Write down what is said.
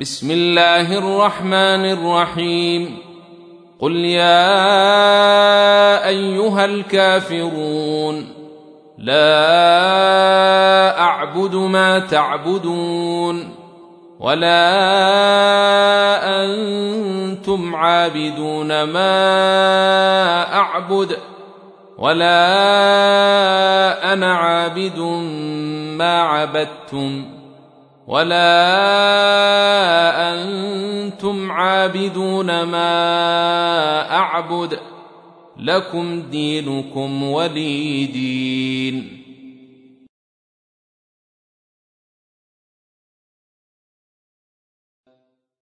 بسم الله الرحمن الرحيم. قل يا أيها الكافرون لا أعبد ما تعبدون ولا أنتم عابدون ما أعبد ولا أنا عابد ما عبدتم ولا أنتم عابدون ما أعبد لكم دينكم ولي دين.